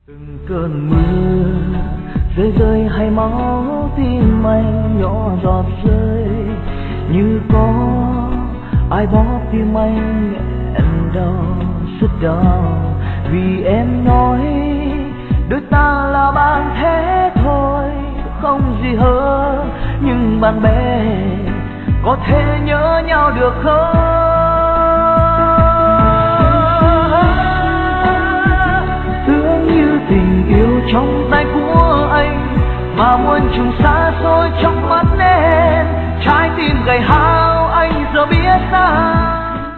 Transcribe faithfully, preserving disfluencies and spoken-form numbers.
Từng cơn mưa rơi rơi hay máu tim anh nhỏ giọt rơi, như có ai bóp tim anh nghẹn đau rất đau. Vì em nói đôi ta là bạn thế thôi, không gì hơn, nhưng bạn bè có thể nhớ nhau được không? Tưởng như tình yêu trong tay của anh mà muôn trùng xa xôi trong mắt em, trái tim gầy hao anh giờ biết sao.